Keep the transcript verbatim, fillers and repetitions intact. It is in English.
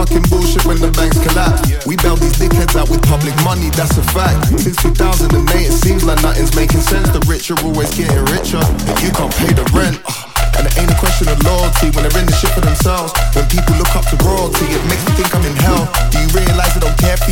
fucking bullshit when the banks collapse. We bail these dickheads out with public money, that's a fact. Since two thousand eight it seems like nothing's making sense. The rich are always getting richer, but you can't pay the rent. And it ain't a question of loyalty when they're in the shit for themselves. When people look up to royalty, it makes me think I'm in hell. Do you realise it don't